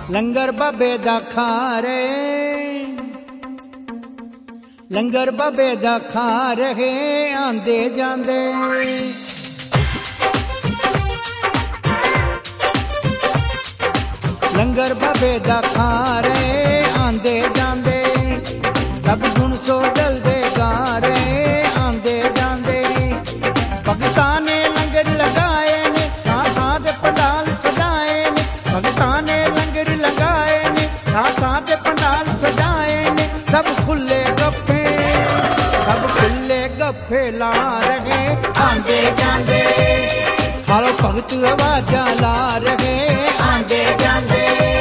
लंगर बाबे दा खा रहे, लंगर बाबे दा खा रहे आंदे जांदे। लंगर बाबे दा खा रहे आंदे जांदे, सब गुण सो डलदे गा रहे आंदे जांदे। भगतां ने लंगर लगाए ने, थां थां दे पंडाल सजाए ने। भगतां ने लंगर लगाए ने, थां थां दे पंडाल सजाए ने। सब खुले गप्पे, सब खुले गप्पे ला रहे आंदे जांदे। खालो भगत आवाजां ला रहे आंदे जांदे।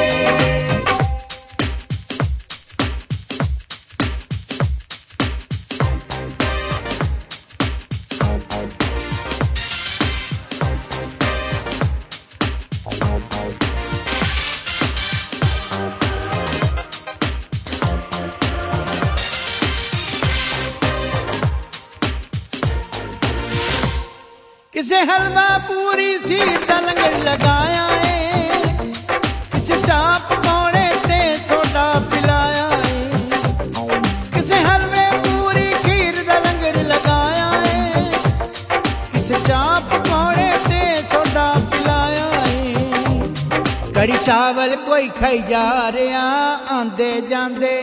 किसे हलवा पूरी सीट दा लंगर लगाया है, किसे चाप पकौड़े ते सोडा पिलाया है। किसे हलवे पूरी खीर दा लंगर लगाया है, किसे चाप पकौड़े ते सोडा पिलाया है। कड़ी चावल कोई खाई जा रहा आंदे जांदे।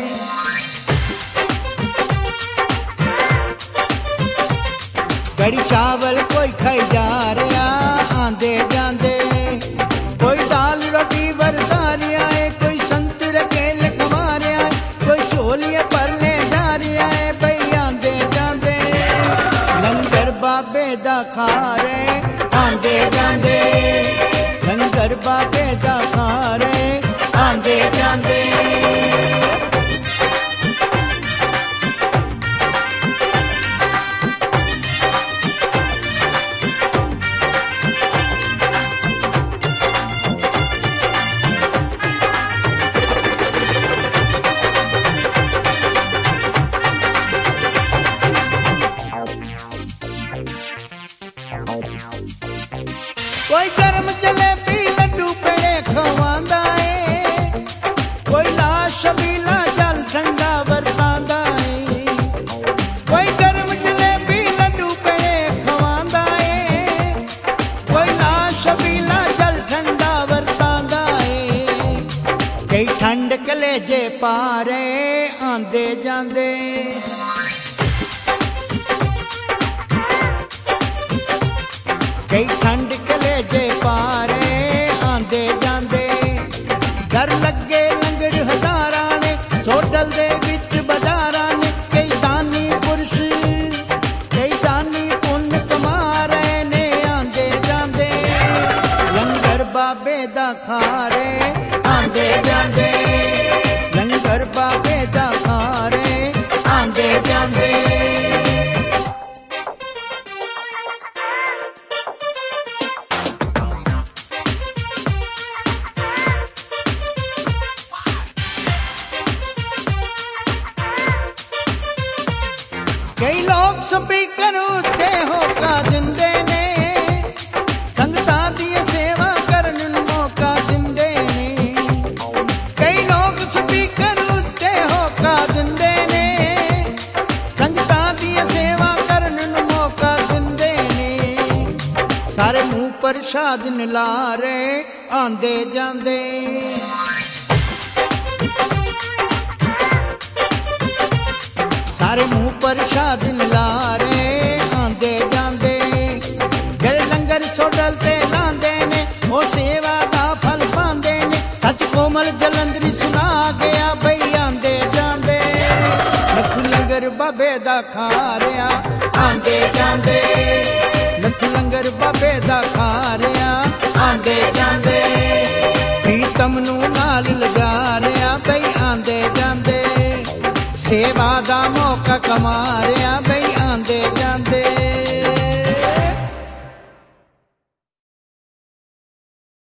कड़ी चावल कोई खाई जा रहा आंदे जांदे। कोई दाल रोटी बरसा रहा है, कोई संतरे केले खवा रहा है, कोई छोलिए पर ले जा रहा है भाई आंदे जांदे। लंगर बाबे दा खा रहे आंदे जांदे, लंगर बाबे दा खा रहे आंदे जांदे। कोई गर्म जलेबी लड्डू पेड़े खवांदा है, कोई लाश छबीला जल ठंडा बरसांदा है। कोई गर्म जलेबी लड्डू पेड़े खवांदा है, कोई लाश छबीला जल ठंडा बरसांदा है। कई ठंड कलेजे पारे आंदे जांदे। कई ठंड कलेजे पारे आंदे जांदे। घर लगे लंगर हजारा ने, सोडल दे विच बाजारा ने। कई दानी पुरुष, कई दानी पुण्य कमा रहे ने आंदे जांदे। लंगर बाबे दा खा रहे आंदे जांदे, लंगर बाबे दा खा रहे आंदे जांदे। कई लोग स्पीकर उत्ते होका दिंदे ने, संगतां दी सेवा करन नूं मौका दिंदे ने। कई लोग स्पीकर उत्ते होका दिंदे ने, संगतां दी सेवा करन नूं मौका दिंदे ने। सारे मुंह प्रसाद ला रहे आंदे जांदे। सारे मुंह प्रसाद ला रहे आंदे जांदे। जेड़े लंगर सोडल ते लांदे ने, ओ सेवा दा फल पांदे ने। सच कोमल जलंधरी सुना गया बई आंदे जांदे। लखू लंगर बाबे दा खा रहा आंदे जांदे, लखू लंगर बाबे दा खा रहा आंदे जांदे। प्रीतम नूं नाल लगा रहा बई आंदे जांदे। सेवा दा मौका कमा रहा